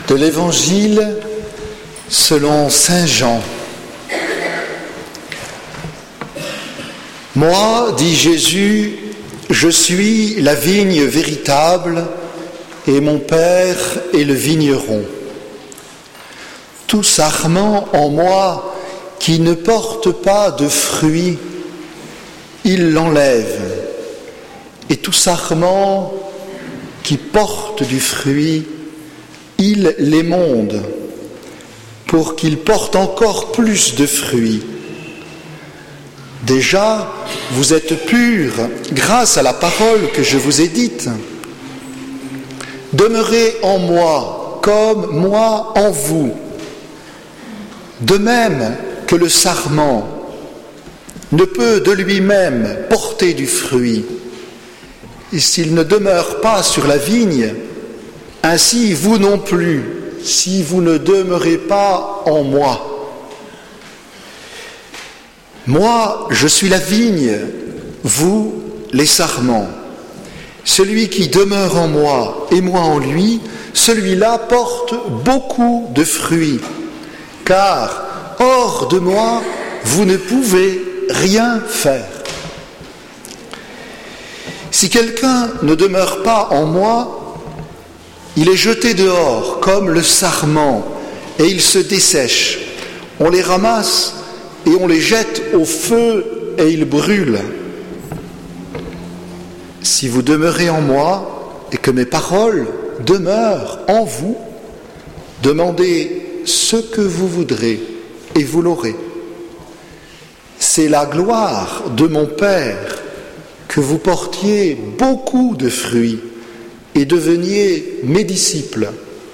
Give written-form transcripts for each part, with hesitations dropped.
De l'Évangile selon saint Jean. Moi, dit Jésus, je suis la vigne véritable et mon Père est le vigneron. Tout sarment en moi qui ne porte pas de fruits, il l'enlève. Et tout sarment qui porte du fruit, il l'émonde pour qu'il porte encore plus de fruits. Déjà, vous êtes purs grâce à la parole que je vous ai dite. Demeurez en moi comme moi en vous. De même que le sarment ne peut de lui-même porter du fruit, et s'il ne demeure pas sur la vigne, ainsi vous non plus, si vous ne demeurez pas en moi. Moi, je suis la vigne, vous, les sarments. Celui qui demeure en moi et moi en lui, celui-là porte beaucoup de fruits, car hors de moi, vous ne pouvez rien faire. Si quelqu'un ne demeure pas en moi, il est jeté dehors comme le sarment et il se dessèche. On les ramasse et on les jette au feu et ils brûlent. Si vous demeurez en moi et que mes paroles demeurent en vous, demandez ce que vous voudrez et vous l'aurez. C'est la gloire de mon Père que vous portiez beaucoup de fruits et deveniez mes disciples.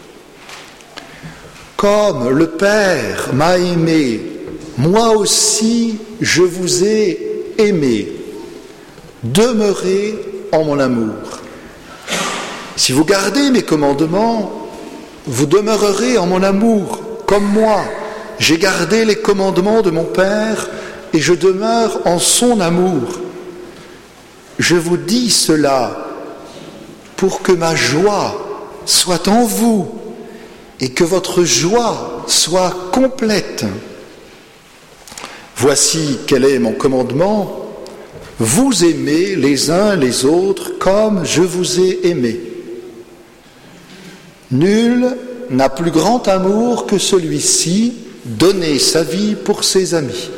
Comme le Père m'a aimé, moi aussi je vous ai aimé. Demeurez en mon amour. Si vous gardez mes commandements, vous demeurerez en mon amour, comme moi. J'ai gardé les commandements de mon Père et je demeure en son amour. Je vous dis cela pour que ma joie soit en vous et que votre joie soit complète. Voici quel est mon commandement. Vous aimez les uns les autres comme je vous ai aimé. Nul n'a plus grand amour que celui-ci, donner sa vie pour ses amis.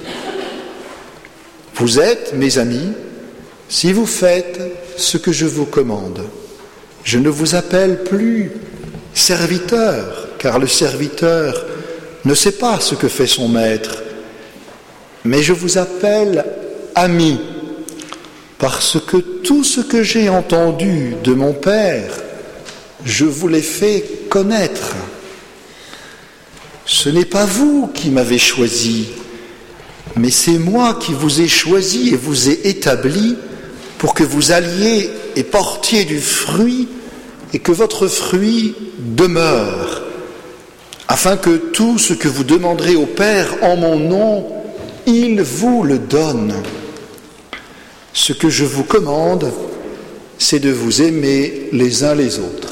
Vous êtes mes amis si vous faites ce que je vous commande. Je ne vous appelle plus serviteur, car le serviteur ne sait pas ce que fait son maître, mais je vous appelle ami, parce que tout ce que j'ai entendu de mon Père, je vous l'ai fait connaître. Ce n'est pas vous qui m'avez choisi, mais c'est moi qui vous ai choisi et vous ai établi pour que vous alliez et portiez du fruit et que votre fruit demeure, afin que tout ce que vous demanderez au Père en mon nom, il vous le donne. Ce que je vous commande, c'est de vous aimer les uns les autres.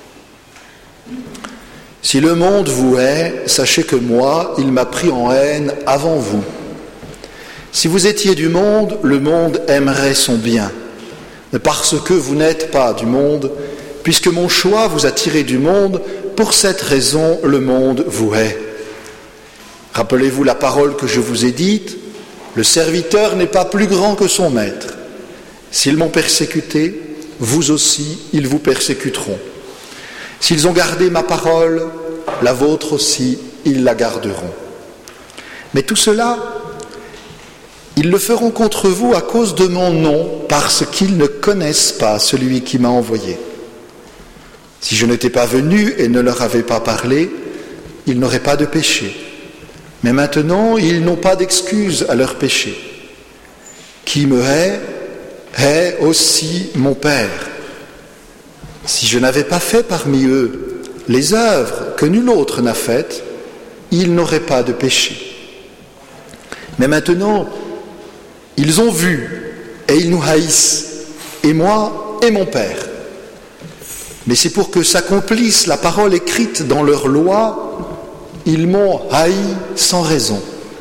Si le monde vous hait, sachez que moi, il m'a pris en haine avant vous. Si vous étiez du monde, le monde aimerait son bien. Mais parce que vous n'êtes pas du monde, puisque mon choix vous a tiré du monde, pour cette raison, le monde vous hait. Rappelez-vous la parole que je vous ai dite, le serviteur n'est pas plus grand que son maître. S'ils m'ont persécuté, vous aussi, ils vous persécuteront. S'ils ont gardé ma parole, la vôtre aussi, ils la garderont. Mais tout cela, ils le feront contre vous à cause de mon nom, parce qu'ils ne connaissent pas celui qui m'a envoyé. Si je n'étais pas venu et ne leur avais pas parlé, ils n'auraient pas de péché. Mais maintenant, ils n'ont pas d'excuse à leur péché. Qui me hait aussi mon Père. Si je n'avais pas fait parmi eux les œuvres que nul autre n'a faites, ils n'auraient pas de péché. Mais maintenant, ils ont vu et ils nous haïssent, et moi et mon Père. Mais c'est pour que s'accomplisse la parole écrite dans leur loi, ils m'ont haï sans raison.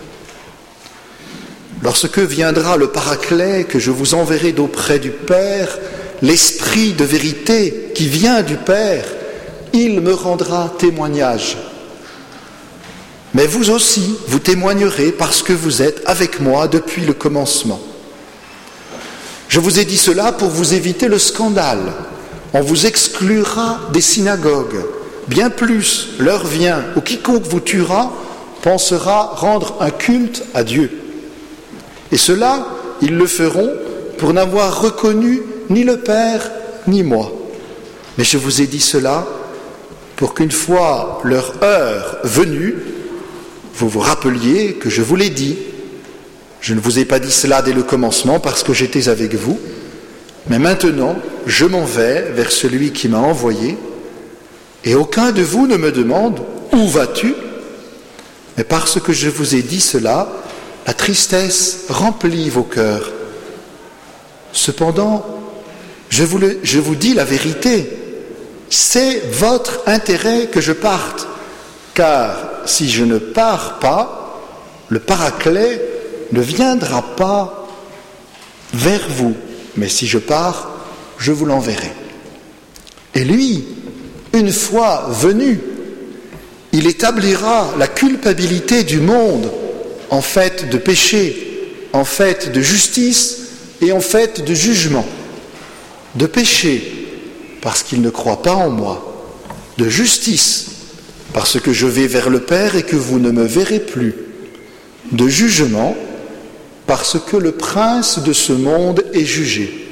Lorsque viendra le Paraclet que je vous enverrai d'auprès du Père, l'Esprit de vérité qui vient du Père, il me rendra témoignage. Mais vous aussi, vous témoignerez parce que vous êtes avec moi depuis le commencement. Je vous ai dit cela pour vous éviter le scandale. On vous exclura des synagogues. Bien plus, l'heure vient où quiconque vous tuera pensera rendre un culte à Dieu. Et cela, ils le feront pour n'avoir reconnu ni le Père ni moi. Mais je vous ai dit cela pour qu'une fois leur heure venue, vous vous rappeliez que je vous l'ai dit. Je ne vous ai pas dit cela dès le commencement parce que j'étais avec vous, mais maintenant je m'en vais vers celui qui m'a envoyé, et aucun de vous ne me demande « Où vas-tu ?» Mais parce que je vous ai dit cela, la tristesse remplit vos cœurs. Cependant, je vous dis la vérité, c'est votre intérêt que je parte, car si je ne pars pas, le Paraclet ne viendra pas vers vous, mais si je pars, je vous l'enverrai. Et lui, une fois venu, il établira la culpabilité du monde en fait de péché, en fait de justice et en fait de jugement. De péché, parce qu'il ne croit pas en moi. De justice, parce que je vais vers le Père et que vous ne me verrez plus. De jugement, parce que le prince de ce monde est jugé.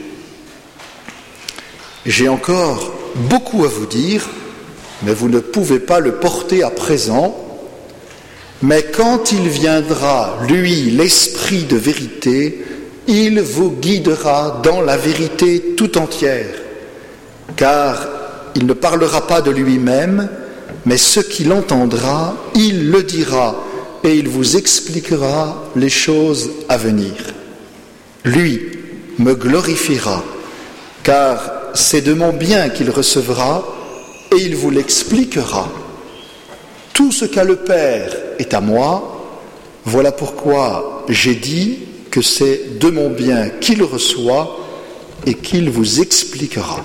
J'ai encore beaucoup à vous dire, mais vous ne pouvez pas le porter à présent. Mais quand il viendra, lui, l'Esprit de vérité, il vous guidera dans la vérité tout entière, car il ne parlera pas de lui-même, mais ce qu'il entendra, il le dira, et il vous expliquera les choses à venir. Lui me glorifiera, car c'est de mon bien qu'il recevra, et il vous l'expliquera. Tout ce qu'a le Père est à moi, voilà pourquoi j'ai dit que c'est de mon bien qu'il reçoit et qu'il vous expliquera.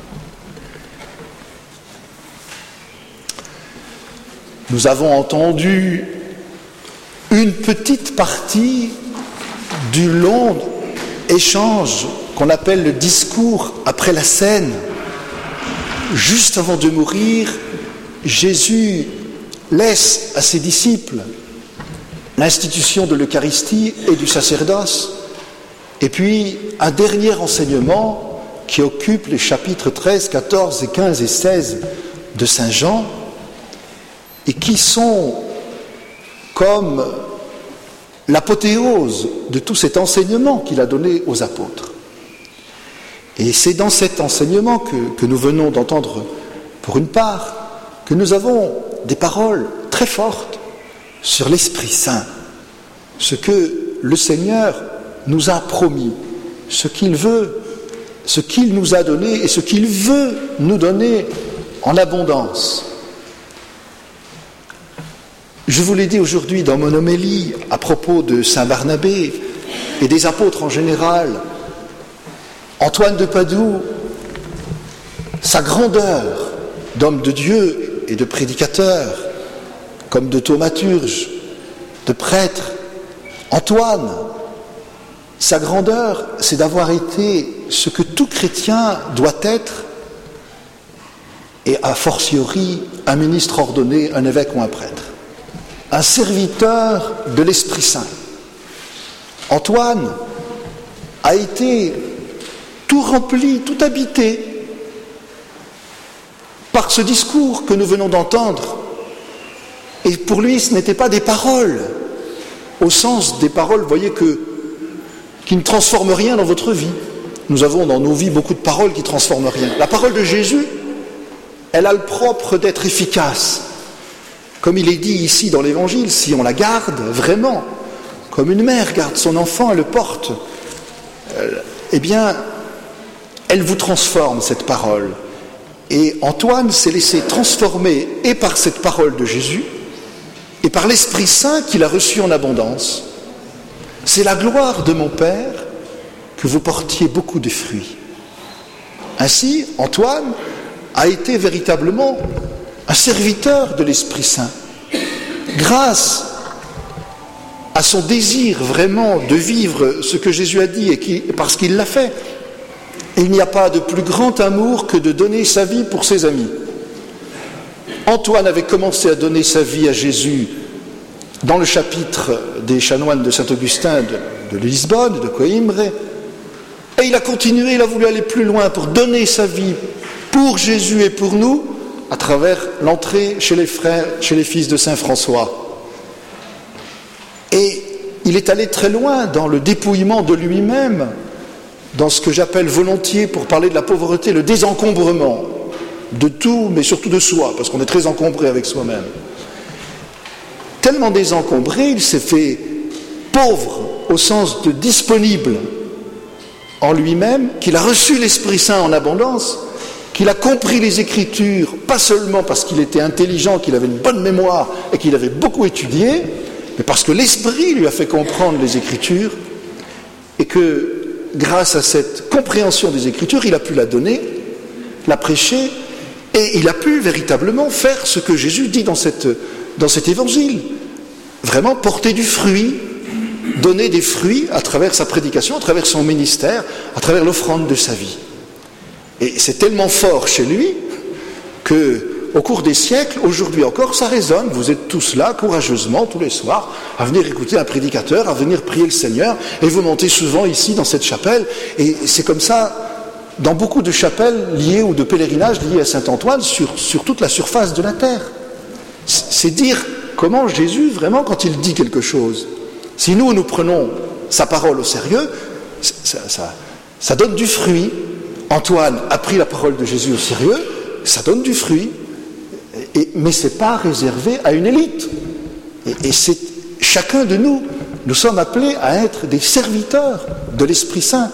Nous avons entendu une petite partie du long échange qu'on appelle le discours après la scène. Juste avant de mourir, Jésus laisse à ses disciples l'institution de l'Eucharistie et du sacerdoce, et puis un dernier enseignement qui occupe les chapitres 13, 14 et 15 et 16 de Saint Jean, et qui sont comme l'apothéose de tout cet enseignement qu'il a donné aux apôtres. Et c'est dans cet enseignement que nous venons d'entendre, pour une part, que nous avons des paroles très fortes sur l'Esprit Saint, ce que le Seigneur nous a promis, ce qu'il veut, ce qu'il nous a donné et ce qu'il veut nous donner en abondance. Je vous l'ai dit aujourd'hui dans mon homélie à propos de Saint Barnabé et des apôtres en général. Antoine de Padoue, sa grandeur d'homme de Dieu et de prédicateur, comme de thaumaturge, de prêtre. Antoine, sa grandeur, c'est d'avoir été ce que tout chrétien doit être, et a fortiori un ministre ordonné, un évêque ou un prêtre. Un serviteur de l'Esprit Saint. Antoine a été tout rempli, tout habité par ce discours que nous venons d'entendre. Et pour lui, ce n'était pas des paroles, au sens des paroles, vous voyez, qui ne transforment rien dans votre vie. Nous avons dans nos vies beaucoup de paroles qui ne transforment rien. La parole de Jésus, elle a le propre d'être efficace. Comme il est dit ici dans l'Évangile, si on la garde vraiment, comme une mère garde son enfant et le porte, eh bien, elle vous transforme, cette parole. Et Antoine s'est laissé transformer et par cette parole de Jésus et par l'Esprit Saint qu'il a reçu en abondance. C'est la gloire de mon Père que vous portiez beaucoup de fruits. Ainsi, Antoine a été véritablement un serviteur de l'Esprit Saint. Grâce à son désir vraiment de vivre ce que Jésus a dit et parce qu'il l'a fait. Il n'y a pas de plus grand amour que de donner sa vie pour ses amis. Antoine avait commencé à donner sa vie à Jésus dans le chapitre des chanoines de Saint-Augustin de Lisbonne, de Coimbra, et il a continué, il a voulu aller plus loin pour donner sa vie pour Jésus et pour nous à travers l'entrée chez les frères, chez les fils de Saint François. Et il est allé très loin dans le dépouillement de lui-même, dans ce que j'appelle volontiers, pour parler de la pauvreté, le désencombrement de tout, mais surtout de soi, parce qu'on est très encombré avec soi-même. Tellement désencombré, il s'est fait pauvre au sens de disponible en lui-même, qu'il a reçu l'Esprit Saint en abondance, qu'il a compris les Écritures, pas seulement parce qu'il était intelligent, qu'il avait une bonne mémoire et qu'il avait beaucoup étudié, mais parce que l'Esprit lui a fait comprendre les Écritures, et que grâce à cette compréhension des Écritures, il a pu la donner, la prêcher, et il a pu véritablement faire ce que Jésus dit dans cet évangile, vraiment porter du fruit, donner des fruits à travers sa prédication, à travers son ministère, à travers l'offrande de sa vie. Et c'est tellement fort chez lui que, au cours des siècles, aujourd'hui encore, ça résonne. Vous êtes tous là, courageusement, tous les soirs, à venir écouter un prédicateur, à venir prier le Seigneur, et vous montez souvent ici dans cette chapelle. Et c'est comme ça dans beaucoup de chapelles liées ou de pèlerinages liés à Saint-Antoine sur toute la surface de la terre. C'est dire comment Jésus, vraiment, quand il dit quelque chose, si nous prenons sa parole au sérieux, ça donne du fruit. Antoine a pris la parole de Jésus au sérieux, ça donne du fruit, mais ce n'est pas réservé à une élite. Et c'est chacun de nous, nous sommes appelés à être des serviteurs de l'Esprit Saint.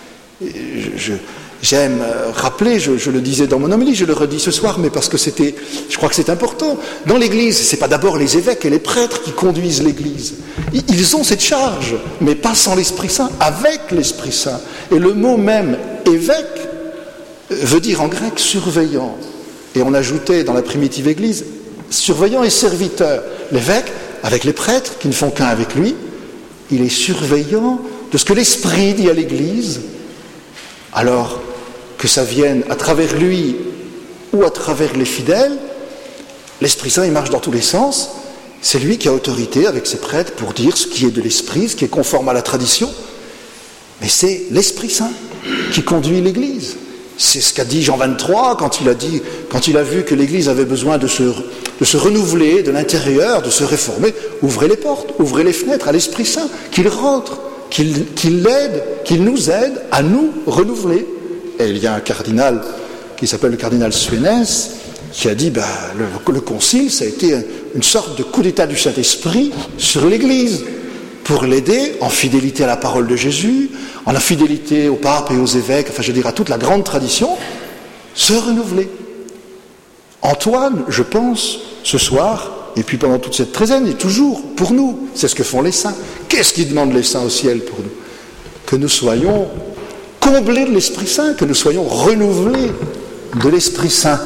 J'aime rappeler, je le disais dans mon homélie, je le redis ce soir, mais parce que je crois que c'est important. Dans l'Église, ce n'est pas d'abord les évêques et les prêtres qui conduisent l'Église. Ils ont cette charge, mais pas sans l'Esprit Saint, avec l'Esprit Saint. Et le mot même évêque veut dire en grec surveillant. Et on ajoutait dans la primitive Église surveillant et serviteur. L'évêque, avec les prêtres qui ne font qu'un avec lui, il est surveillant de ce que l'Esprit dit à l'Église, alors que ça vienne à travers lui ou à travers les fidèles. L'Esprit Saint, il marche dans tous les sens. C'est lui qui a autorité avec ses prêtres pour dire ce qui est de l'Esprit, ce qui est conforme à la tradition. Mais c'est l'Esprit Saint qui conduit l'Église. C'est ce qu'a dit Jean 23 quand il a vu que l'Église avait besoin de se renouveler de l'intérieur, de se réformer. Ouvrez les portes, ouvrez les fenêtres à l'Esprit Saint, qu'il rentre, qu'il l'aide, qu'il nous aide à nous renouveler. Et il y a un cardinal qui s'appelle le cardinal Suenens qui a dit le concile, ça a été une sorte de coup d'état du Saint-Esprit sur l'Église pour l'aider en fidélité à la parole de Jésus, en la fidélité au pape et aux évêques, enfin je veux dire à toute la grande tradition, se renouveler. Antoine, je pense, ce soir, et puis pendant toute cette treizaine, et toujours pour nous, c'est ce que font les saints. Qu'est-ce qu'ils demandent les saints au ciel pour nous? Que nous soyons comblés de l'Esprit Saint, que nous soyons renouvelés de l'Esprit Saint.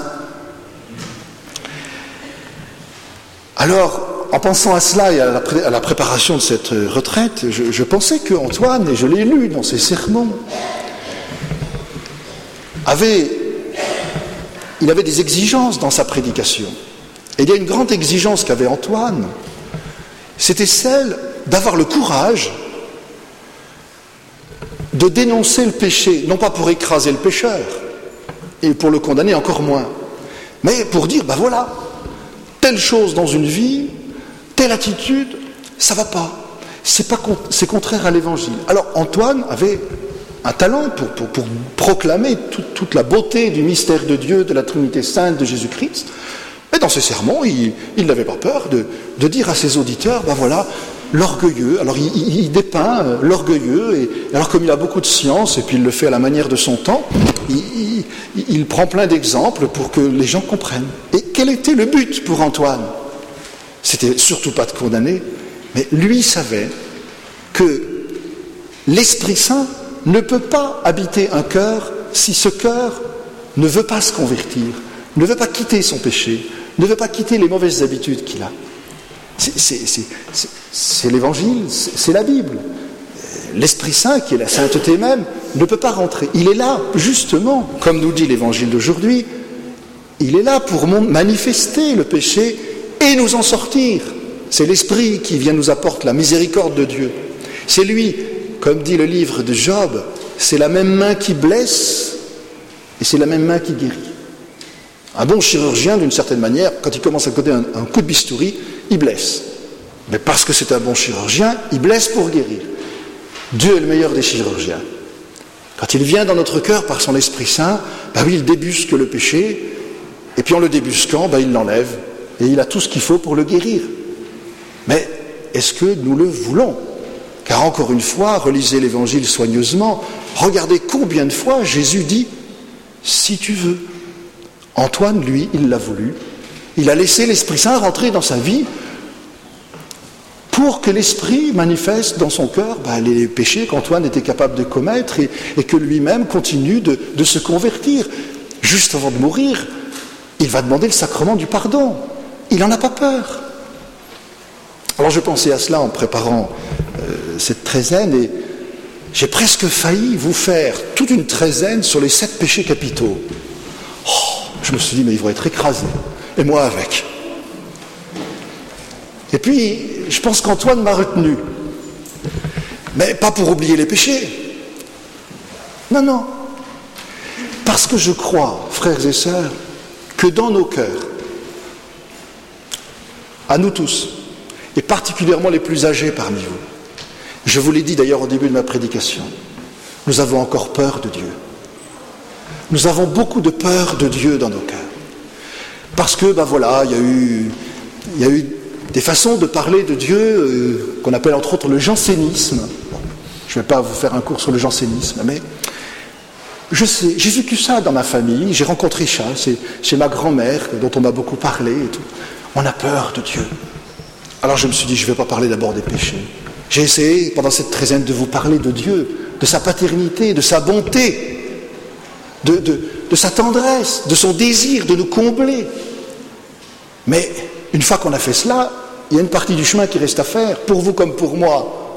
Alors, en pensant à cela et à la préparation de cette retraite, je pensais qu'Antoine, et je l'ai lu dans ses sermons, il avait des exigences dans sa prédication. Et il y a une grande exigence qu'avait Antoine, c'était celle d'avoir le courage de dénoncer le péché, non pas pour écraser le pécheur, et pour le condamner encore moins, mais pour dire, voilà, telle chose dans une vie, telle attitude, ça ne va pas. C'est contraire à l'Évangile. Alors Antoine avait un talent pour proclamer toute la beauté du mystère de Dieu, de la Trinité Sainte, de Jésus-Christ. Et dans ses sermons, il n'avait pas peur de dire à ses auditeurs, voilà, l'orgueilleux. Alors il dépeint l'orgueilleux, et alors comme il a beaucoup de science, et puis il le fait à la manière de son temps, il prend plein d'exemples pour que les gens comprennent. Et quel était le but pour Antoine? C'était surtout pas de condamner, mais lui savait que l'Esprit Saint ne peut pas habiter un cœur si ce cœur ne veut pas se convertir, ne veut pas quitter son péché, ne veut pas quitter les mauvaises habitudes qu'il a. C'est l'Évangile, c'est la Bible. L'Esprit Saint, qui est la sainteté même, ne peut pas rentrer. Il est là, justement, comme nous dit l'Évangile d'aujourd'hui, il est là pour manifester le péché et nous en sortir. C'est l'Esprit qui vient nous apporter la miséricorde de Dieu. C'est lui, comme dit le livre de Job, c'est la même main qui blesse et c'est la même main qui guérit. Un bon chirurgien, d'une certaine manière, quand il commence à donner un coup de bistouri, il blesse. Mais parce que c'est un bon chirurgien, il blesse pour guérir. Dieu est le meilleur des chirurgiens. Quand il vient dans notre cœur par son Esprit Saint, oui, il débusque le péché, et puis en le débusquant, il l'enlève, et il a tout ce qu'il faut pour le guérir. Mais est-ce que nous le voulons? Car encore une fois, relisez l'Évangile soigneusement, regardez combien de fois Jésus dit « si tu veux ». Antoine, lui, il l'a voulu. Il a laissé l'Esprit Saint rentrer dans sa vie pour que l'Esprit manifeste dans son cœur les péchés qu'Antoine était capable de commettre et que lui-même continue de se convertir. Juste avant de mourir, il va demander le sacrement du pardon. Il n'en a pas peur. Alors je pensais à cela en préparant cette treizaine et j'ai presque failli vous faire toute une treizaine sur les 7 péchés capitaux. Je me suis dit, mais ils vont être écrasés. Et moi avec. Et puis, je pense qu'Antoine m'a retenu. Mais pas pour oublier les péchés. Non. Parce que je crois, frères et sœurs, que dans nos cœurs, à nous tous, et particulièrement les plus âgés parmi vous, je vous l'ai dit d'ailleurs au début de ma prédication, nous avons encore peur de Dieu. Nous avons beaucoup de peur de Dieu dans nos cœurs. Parce que, il y a eu des façons de parler de Dieu qu'on appelle entre autres le jansénisme. Je ne vais pas vous faire un cours sur le jansénisme, mais je sais, j'ai vécu ça dans ma famille, j'ai rencontré ça, c'est chez ma grand-mère dont on m'a beaucoup parlé et tout. On a peur de Dieu. Alors je me suis dit, je ne vais pas parler d'abord des péchés. J'ai essayé pendant cette treizaine de vous parler de Dieu, de sa paternité, de sa bonté, de sa tendresse, de son désir de nous combler. Mais une fois qu'on a fait cela, il y a une partie du chemin qui reste à faire, pour vous comme pour moi.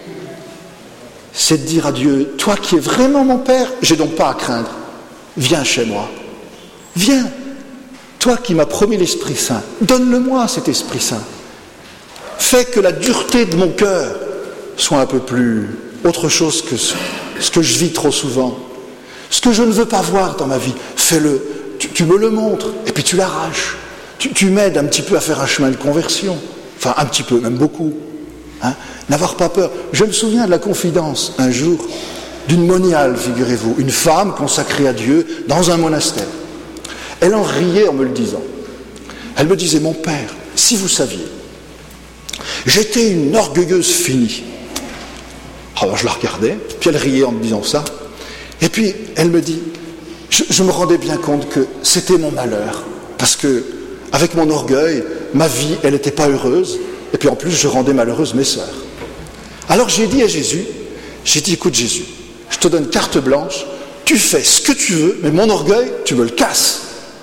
C'est de dire à Dieu, toi qui es vraiment mon Père, j'ai donc pas à craindre. Viens chez moi. Viens. Toi qui m'as promis l'Esprit Saint, donne-le-moi cet Esprit Saint. Fais que la dureté de mon cœur soit un peu plus autre chose que ce que je vis trop souvent. Ce que je ne veux pas voir dans ma vie, fais-le. Tu me le montres, et puis tu l'arraches. Tu m'aides un petit peu à faire un chemin de conversion. Enfin, un petit peu, même beaucoup. N'avoir pas peur. Je me souviens de la confidence, un jour, d'une moniale, figurez-vous, une femme consacrée à Dieu dans un monastère. Elle en riait en me le disant. Elle me disait, mon père, si vous saviez, j'étais une orgueilleuse finie. Alors je la regardais, puis elle riait en me disant ça. Et puis elle me dit, je me rendais bien compte que c'était mon malheur, parce que avec mon orgueil, ma vie, elle n'était pas heureuse, et puis en plus je rendais malheureuse mes sœurs. Alors j'ai dit à Jésus, écoute Jésus, je te donne carte blanche, tu fais ce que tu veux, mais mon orgueil, tu me le casses.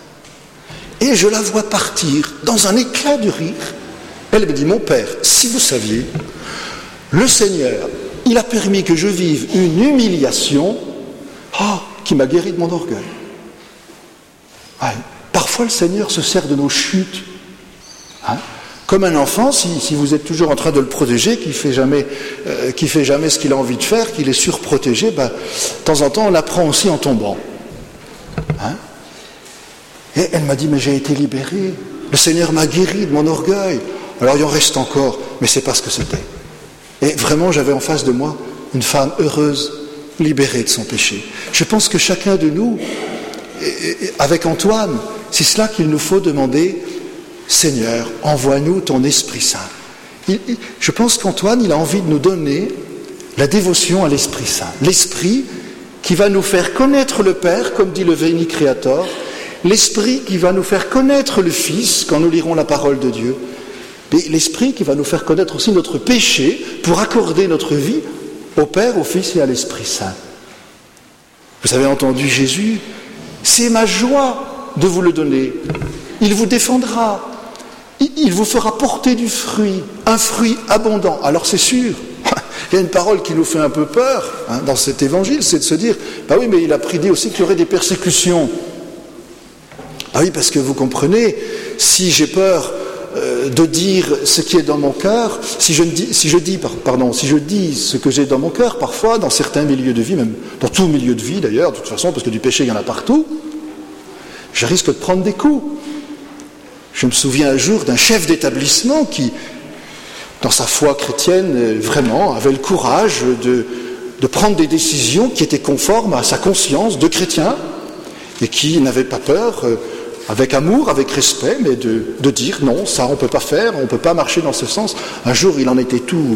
Et je la vois partir dans un éclat de rire. Elle me dit, mon père, si vous saviez, le Seigneur, il a permis que je vive une humiliation qui m'a guéri de mon orgueil. Ouais. Parfois, le Seigneur se sert de nos chutes. Comme un enfant, si vous êtes toujours en train de le protéger, qui fait jamais ce qu'il a envie de faire, qu'il est surprotégé, de temps en temps, on l'apprend aussi en tombant. Et elle m'a dit, mais j'ai été libérée. Le Seigneur m'a guéri de mon orgueil. Alors il en reste encore, mais c'est pas ce que c'était. Et vraiment, j'avais en face de moi une femme heureuse, libérée de son péché. Je pense que chacun de nous, avec Antoine, c'est cela qu'il nous faut demander. Seigneur, envoie-nous ton Esprit Saint. Je pense qu'Antoine, il a envie de nous donner la dévotion à l'Esprit Saint. L'Esprit qui va nous faire connaître le Père, comme dit le Veni Creator, l'Esprit qui va nous faire connaître le Fils, quand nous lirons la parole de Dieu, mais l'Esprit qui va nous faire connaître aussi notre péché pour accorder notre vie au Père, au Fils et à l'Esprit Saint. Vous avez entendu Jésus, c'est ma joie de vous le donner. Il vous défendra, il vous fera porter du fruit, un fruit abondant. Alors c'est sûr, il y a une parole qui nous fait un peu peur dans cet évangile, c'est de se dire, oui, mais il a prédit aussi qu'il y aurait des persécutions. Ah oui, parce que vous comprenez, si j'ai peur de dire ce qui est dans mon cœur, si je dis ce que j'ai dans mon cœur, parfois, dans certains milieux de vie, même dans tout milieu de vie d'ailleurs, de toute façon, parce que du péché, il y en a partout, je risque de prendre des coups. Je me souviens un jour d'un chef d'établissement qui, dans sa foi chrétienne, vraiment avait le courage de prendre des décisions qui étaient conformes à sa conscience de chrétien et qui n'avait pas peur, avec amour, avec respect, mais de dire non, ça on ne peut pas faire, on ne peut pas marcher dans ce sens. Un jour, il en était tout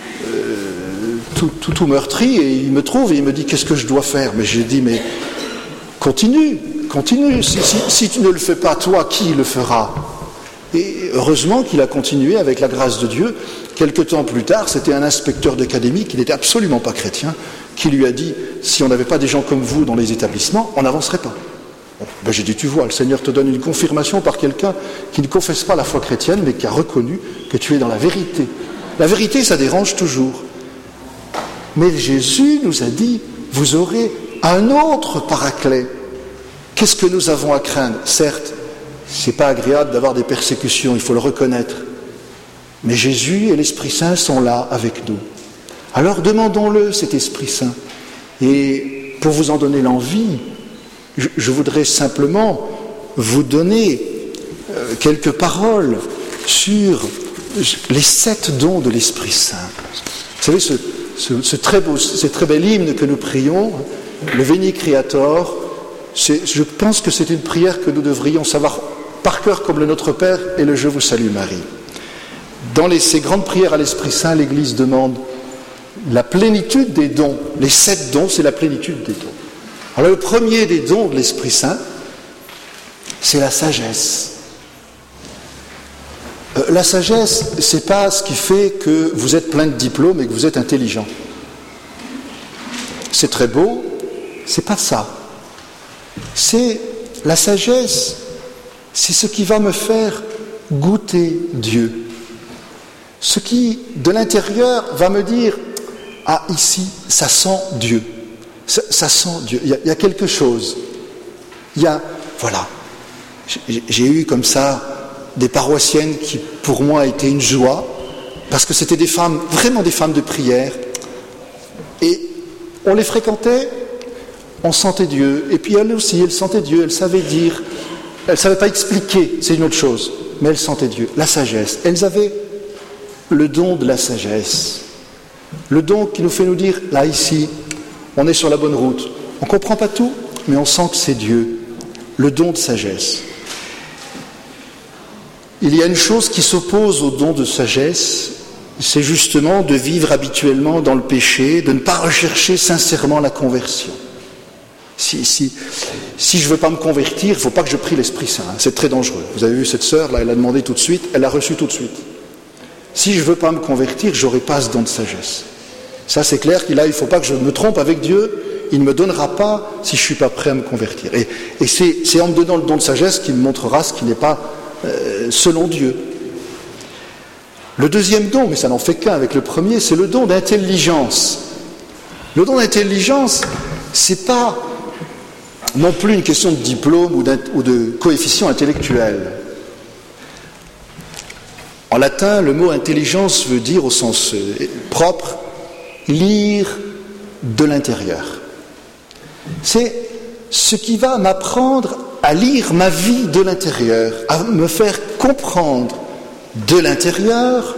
meurtri et il me trouve et il me dit qu'est-ce que je dois faire? Mais j'ai dit mais continue. Si tu ne le fais pas, toi, qui le fera? Et heureusement qu'il a continué avec la grâce de Dieu. Quelque temps plus tard, c'était un inspecteur d'académie qui n'était absolument pas chrétien, qui lui a dit si on n'avait pas des gens comme vous dans les établissements, on n'avancerait pas. J'ai dit, tu vois, le Seigneur te donne une confirmation par quelqu'un qui ne confesse pas la foi chrétienne, mais qui a reconnu que tu es dans la vérité. La vérité, ça dérange toujours. Mais Jésus nous a dit, vous aurez un autre paraclet. Qu'est-ce que nous avons à craindre? Certes, c'est pas agréable d'avoir des persécutions, il faut le reconnaître. Mais Jésus et l'Esprit Saint sont là avec nous. Alors demandons-le, cet Esprit Saint. Et pour vous en donner l'envie, je voudrais simplement vous donner quelques paroles sur les 7 dons de l'Esprit Saint. Vous savez, cette très bel hymne que nous prions, le Veni Creator, je pense que c'est une prière que nous devrions savoir par cœur comme le Notre Père et le Je vous salue Marie. Dans ces grandes prières à l'Esprit Saint, l'Église demande la plénitude des dons. Les 7 dons, c'est la plénitude des dons. Alors le premier des dons de l'Esprit Saint, c'est la sagesse. La sagesse, c'est pas ce qui fait que vous êtes plein de diplômes et que vous êtes intelligent. C'est très beau, c'est pas ça. C'est la sagesse, c'est ce qui va me faire goûter Dieu. Ce qui, de l'intérieur, va me dire « Ah, ici, ça sent Dieu. Ça sent Dieu. Il y a quelque chose. Voilà. J'ai eu comme ça des paroissiennes qui, pour moi, étaient une joie, parce que c'était des femmes, vraiment des femmes de prière. Et on les fréquentait, on sentait Dieu. Et puis elle aussi, elle sentait Dieu, elle savait dire, elle ne savait pas expliquer, c'est une autre chose, mais elle sentait Dieu. La sagesse. Elles avaient le don de la sagesse. Le don qui nous fait nous dire, là, ici, on est sur la bonne route. On ne comprend pas tout, mais on sent que c'est Dieu. Le don de sagesse. Il y a une chose qui s'oppose au don de sagesse, c'est justement de vivre habituellement dans le péché, de ne pas rechercher sincèrement la conversion. Si je ne veux pas me convertir, il ne faut pas que je prie l'Esprit Saint. C'est très dangereux. Vous avez vu cette sœur, là, elle a demandé tout de suite, elle l'a reçu tout de suite. Si je ne veux pas me convertir, je n'aurai pas ce don de sagesse. Ça, c'est clair qu'il ne faut pas que je me trompe avec Dieu. Il ne me donnera pas si je ne suis pas prêt à me convertir. Et c'est en me donnant le don de sagesse qu'il me montrera ce qui n'est pas selon Dieu. Le deuxième don, mais ça n'en fait qu'un avec le premier, c'est le don d'intelligence. Le don d'intelligence, c'est pas non plus une question de diplôme ou de coefficient intellectuel. En latin, le mot intelligence veut dire au sens propre lire de l'intérieur. C'est ce qui va m'apprendre à lire ma vie de l'intérieur, à me faire comprendre de l'intérieur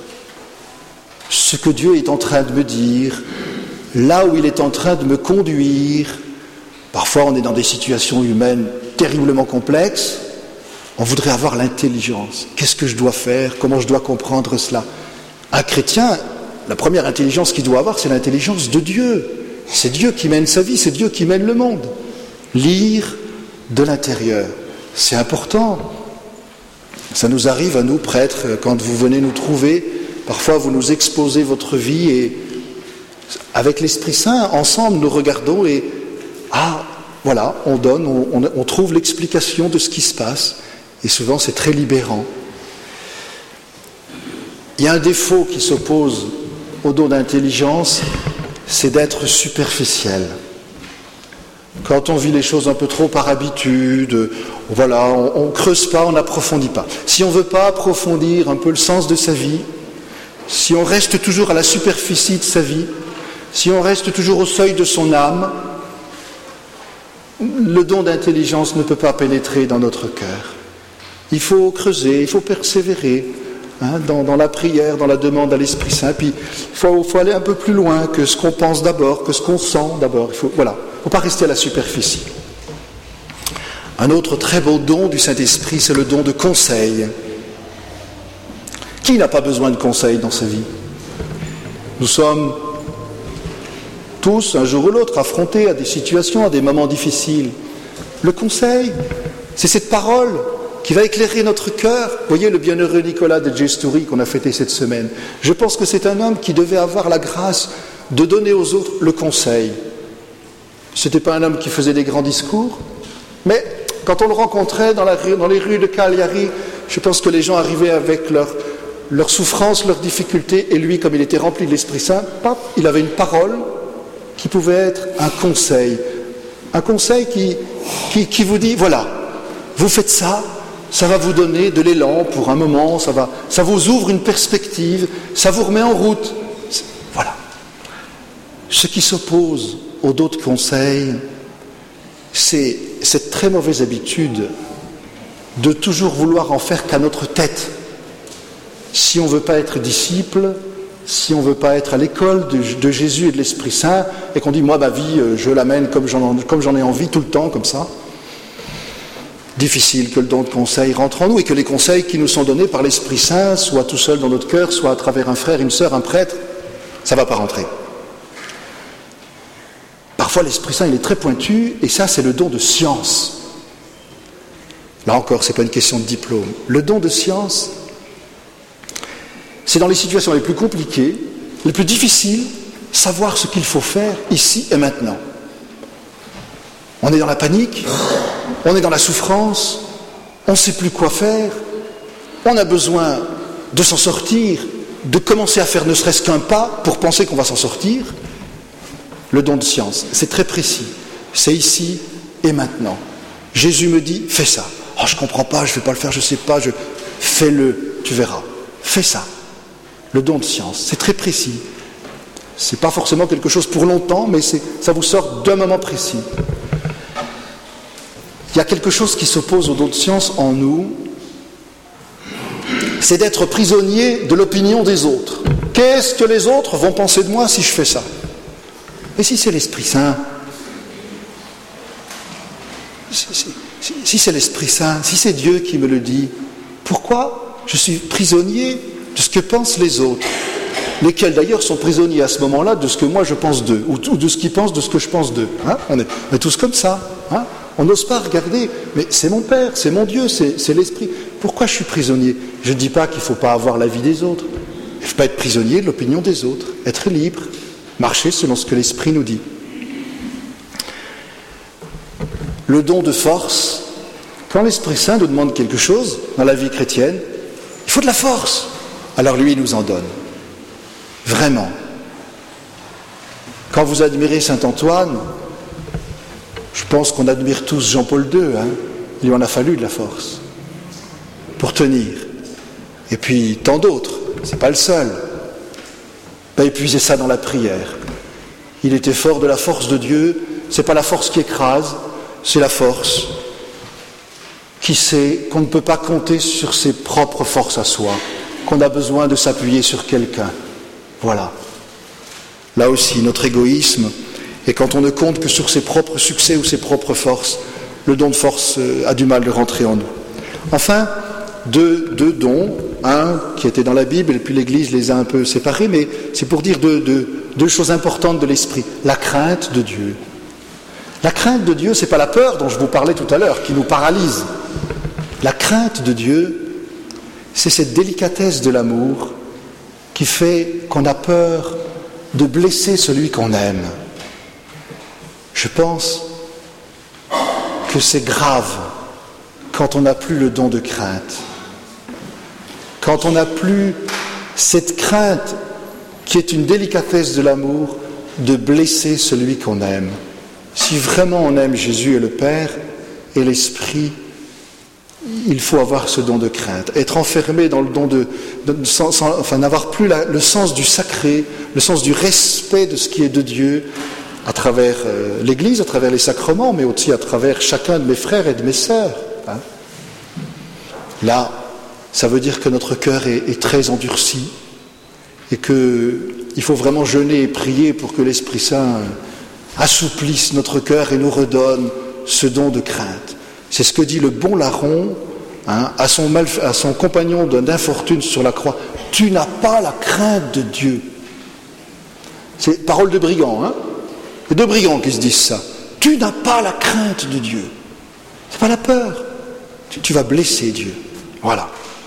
ce que Dieu est en train de me dire, là où il est en train de me conduire. Parfois on est dans des situations humaines terriblement complexes, on voudrait avoir l'intelligence. Qu'est-ce que je dois faire? Comment je dois comprendre cela? Un chrétien, la première intelligence qu'il doit avoir, c'est l'intelligence de Dieu. C'est Dieu qui mène sa vie, c'est Dieu qui mène le monde. Lire de l'intérieur, c'est important. Ça nous arrive à nous, prêtres, quand vous venez nous trouver, parfois vous nous exposez votre vie et avec l'Esprit Saint, ensemble, nous regardons et voilà, on donne, on trouve l'explication de ce qui se passe et souvent c'est très libérant. Il y a un défaut qui s'oppose au don d'intelligence, c'est d'être superficiel. Quand on vit les choses un peu trop par habitude, voilà, on ne creuse pas, on n'approfondit pas. Si on ne veut pas approfondir un peu le sens de sa vie, si on reste toujours à la superficie de sa vie, si on reste toujours au seuil de son âme, le don d'intelligence ne peut pas pénétrer dans notre cœur. Il faut creuser, il faut persévérer dans la prière, dans la demande à l'Esprit Saint. Puis il faut aller un peu plus loin que ce qu'on pense d'abord, que ce qu'on sent d'abord. Il ne faut pas rester à la superficie. Un autre très beau don du Saint-Esprit, c'est le don de conseil. Qui n'a pas besoin de conseil dans sa vie ? Nous sommes tous, un jour ou l'autre, affrontés à des situations, à des moments difficiles. Le conseil, c'est cette parole qui va éclairer notre cœur. Vous voyez le bienheureux Nicolas de Gestouri qu'on a fêté cette semaine. Je pense que c'est un homme qui devait avoir la grâce de donner aux autres le conseil. Ce n'était pas un homme qui faisait des grands discours, mais quand on le rencontrait dans les rues de Cagliari, je pense que les gens arrivaient avec leur souffrance, leurs difficultés, et lui, comme il était rempli de l'Esprit Saint, il avait une parole qui pouvait être un conseil qui vous dit, voilà, vous faites ça, ça va vous donner de l'élan pour un moment, ça vous ouvre une perspective, ça vous remet en route. Voilà. Ce qui s'oppose aux d'autres conseils, c'est cette très mauvaise habitude de toujours vouloir en faire qu'à notre tête. Si on ne veut pas être disciple, si on ne veut pas être à l'école de Jésus et de l'Esprit Saint, et qu'on dit, moi, ma vie, je l'amène comme j'en ai envie, tout le temps, comme ça, difficile que le don de conseil rentre en nous, et que les conseils qui nous sont donnés par l'Esprit Saint, soit tout seul dans notre cœur, soit à travers un frère, une sœur, un prêtre, ça ne va pas rentrer. Parfois, l'Esprit Saint, il est très pointu, et ça, c'est le don de science. Là encore, ce n'est pas une question de diplôme. Le don de science, c'est dans les situations les plus compliquées, les plus difficiles, savoir ce qu'il faut faire ici et maintenant. On est dans la panique, on est dans la souffrance, on ne sait plus quoi faire, on a besoin de s'en sortir, de commencer à faire ne serait-ce qu'un pas pour penser qu'on va s'en sortir. Le don de science, c'est très précis, c'est ici et maintenant. Jésus me dit, fais ça. Oh, je ne comprends pas, je ne vais pas le faire, je ne sais pas, fais-le, tu verras. Fais ça. Le don de science, c'est très précis. Ce n'est pas forcément quelque chose pour longtemps, mais ça vous sort d'un moment précis. Il y a quelque chose qui s'oppose au don de science en nous, c'est d'être prisonnier de l'opinion des autres. Qu'est-ce que les autres vont penser de moi si je fais ça ? Et si c'est l'Esprit Saint ? Si c'est l'Esprit Saint, si c'est Dieu qui me le dit, pourquoi je suis prisonnier de ce que pensent les autres, lesquels d'ailleurs sont prisonniers à ce moment-là de ce que moi je pense d'eux, ou de ce qu'ils pensent de ce que je pense d'eux. On est tous comme ça. On n'ose pas regarder, mais c'est mon Père, c'est mon Dieu, c'est l'Esprit. Pourquoi je suis prisonnier ? Je ne dis pas qu'il ne faut pas avoir l'avis des autres. Il ne faut pas être prisonnier de l'opinion des autres. Être libre, marcher selon ce que l'Esprit nous dit. Le don de force, quand l'Esprit Saint nous demande quelque chose dans la vie chrétienne, il faut de la force. Alors lui, il nous en donne. Vraiment. Quand vous admirez Saint Antoine, je pense qu'on admire tous Jean-Paul II. Il lui en a fallu de la force pour tenir. Et puis tant d'autres, c'est pas le seul. Pas épuiser ça dans la prière. Il était fort de la force de Dieu. C'est pas la force qui écrase, c'est la force qui sait qu'on ne peut pas compter sur ses propres forces à soi, qu'on a besoin de s'appuyer sur quelqu'un. Voilà. Là aussi, notre égoïsme, et quand on ne compte que sur ses propres succès ou ses propres forces, le don de force a du mal de rentrer en nous. Enfin, deux dons qui étaient dans la Bible, et puis l'Église les a un peu séparés, mais c'est pour dire deux choses importantes de l'esprit. La crainte de Dieu. La crainte de Dieu, ce n'est pas la peur dont je vous parlais tout à l'heure, qui nous paralyse. La crainte de Dieu, c'est cette délicatesse de l'amour qui fait qu'on a peur de blesser celui qu'on aime. Je pense que c'est grave quand on n'a plus le don de crainte. Quand on n'a plus cette crainte qui est une délicatesse de l'amour de blesser celui qu'on aime. Si vraiment on aime Jésus et le Père et l'Esprit, il faut avoir ce don de crainte. Être enfermé dans le don n'avoir plus le sens du sacré, le sens du respect de ce qui est de Dieu, à travers l'Église, à travers les sacrements, mais aussi à travers chacun de mes frères et de mes sœurs. Là, ça veut dire que notre cœur est très endurci et qu'il faut vraiment jeûner et prier pour que l'Esprit Saint assouplisse notre cœur et nous redonne ce don de crainte. C'est ce que dit le bon larron à son compagnon d'infortune sur la croix. Tu n'as pas la crainte de Dieu. C'est parole de brigand, C'est deux brigands qui se disent ça. Tu n'as pas la crainte de Dieu. C'est pas la peur. Tu vas blesser Dieu. Voilà.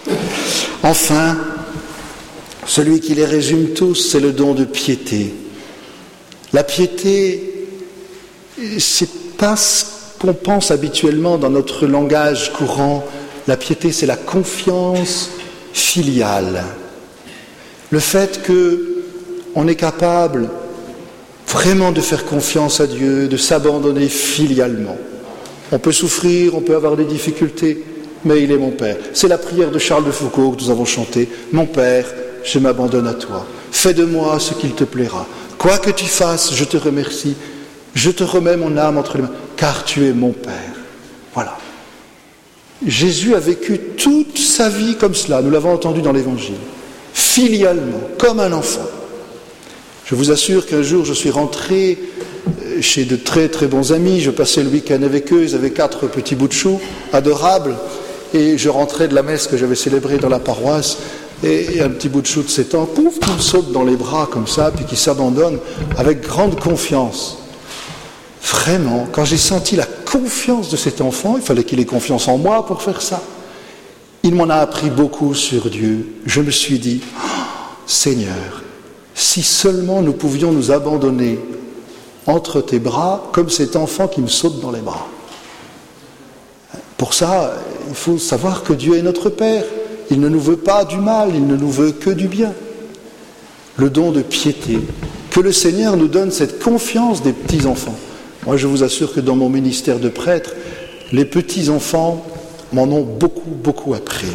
Enfin, celui qui les résume tous, c'est le don de piété. La piété, c'est pas ce qu'on pense habituellement dans notre langage courant. La piété, c'est la confiance filiale. Le fait qu'on est capable vraiment de faire confiance à Dieu, de s'abandonner filialement. On peut souffrir, on peut avoir des difficultés, mais il est mon Père. C'est la prière de Charles de Foucauld que nous avons chantée. Mon Père, je m'abandonne à toi. Fais de moi ce qu'il te plaira. Quoi que tu fasses, je te remercie. Je te remets mon âme entre les mains, car tu es mon Père. Voilà. Jésus a vécu toute sa vie comme cela. Nous l'avons entendu dans l'Évangile. Filialement, comme un enfant. Je vous assure qu'un jour, je suis rentré chez de très très bons amis. Je passais le week-end avec eux. Ils avaient 4 petits bouts de chou adorables. Et je rentrais de la messe que j'avais célébrée dans la paroisse. Et un petit bout de chou de 7 ans, pouf, qui me saute dans les bras comme ça, puis qui s'abandonne avec grande confiance. Vraiment, quand j'ai senti la confiance de cet enfant, il fallait qu'il ait confiance en moi pour faire ça. Il m'en a appris beaucoup sur Dieu. Je me suis dit, Seigneur, si seulement nous pouvions nous abandonner entre tes bras, comme cet enfant qui me saute dans les bras. Pour ça, il faut savoir que Dieu est notre Père. Il ne nous veut pas du mal, il ne nous veut que du bien. Le don de piété. Que le Seigneur nous donne cette confiance des petits-enfants. Moi, je vous assure que dans mon ministère de prêtre, les petits-enfants m'en ont beaucoup, beaucoup appris.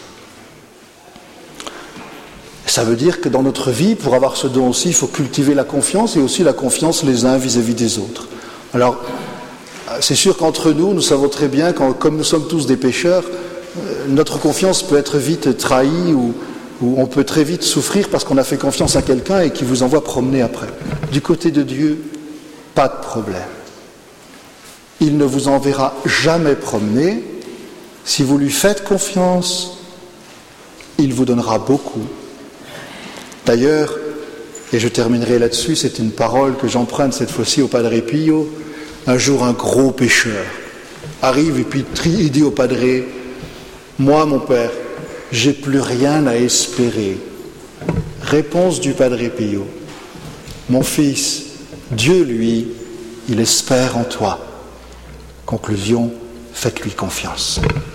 Ça veut dire que dans notre vie, pour avoir ce don aussi, il faut cultiver la confiance et aussi la confiance les uns vis-à-vis des autres. Alors, c'est sûr qu'entre nous, nous savons très bien, comme nous sommes tous des pécheurs, notre confiance peut être vite trahie ou on peut très vite souffrir parce qu'on a fait confiance à quelqu'un et qui vous envoie promener après. Du côté de Dieu, pas de problème. Il ne vous enverra jamais promener. Si vous lui faites confiance, il vous donnera beaucoup. D'ailleurs, et je terminerai là-dessus, c'est une parole que j'emprunte cette fois-ci au Padre Pio. Un jour, un gros pécheur arrive et puis il dit au Padre: moi, mon Père, j'ai plus rien à espérer. Réponse du Padre Pio: mon fils, Dieu, lui, il espère en toi. Conclusion, faites-lui confiance.